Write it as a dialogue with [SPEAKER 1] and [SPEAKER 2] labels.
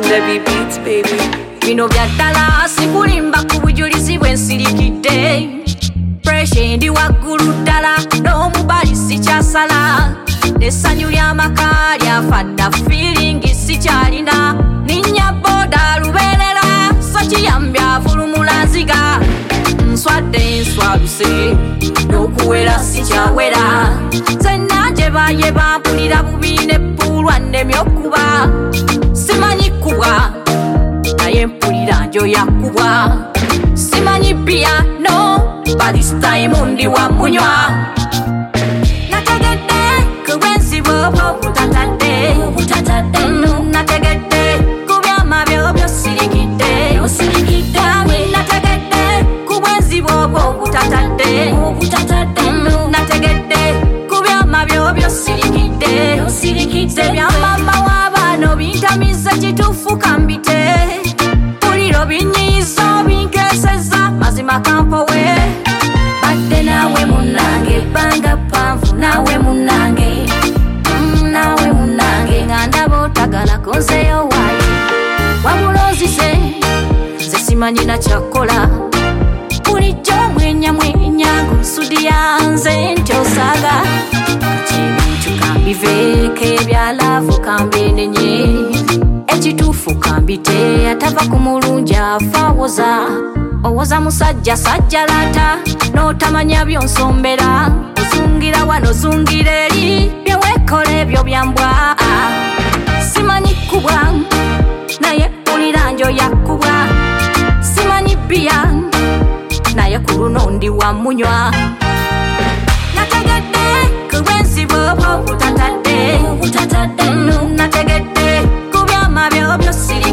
[SPEAKER 1] Debbie Beats, baby.
[SPEAKER 2] Bino byaddala sikulimba ku bujulizi bwensirikidde. Pressure ndi waggulu ddala n'omubali sikyasala. N'essanyu ly'amaka lyafadda feeling sikyalina. Ninnya boda lubeerera so kiyambye afulumula nziga. Nswadde nswaluse n'okuwera sikyawera. Zenna gye baye bampulira bubi n'ebbulwa nnemye okuba. Simanyi kubwa naye mpulira njo yakubwa. Simanyi bia no but this time ndi wa munywa. Nategedde kubenzi bobo butatadde. Nategedde kubyama byobyo sirikidde. Nategedde kubenzi bobo butatadde. Nategedde kubyama byobyo sirikidde. Sebya mama w'abaana bintamiza kituufu kambite. Buliro binyiizo binkeseza mazima kampowe. Badde naawe munnange ebbanga ppanvu naawe munnange. Naawe munnange nga ndaba otagala konzeyo waayo. Wabula ozise nze simanyi na kyakkola. Bulijjo mwenya ng'onsudi yanze nti osaaga. Ebintu kambiveeko ebyalaavu kambenenye. Ekituufu kambite atava ku mulungi afa woza. Owoza musajja sajjalata n'otamanya byonsombera. Ozungira wano ozungira eri byeweekola ebyo byambwa. Simanyi kubwa naye mpulira njo yakubwa. Simanyi bia naye ku luno ndi wa munywa. Nategedde kubenzi bobo butatadde. Nategedde kubyama byobyo siri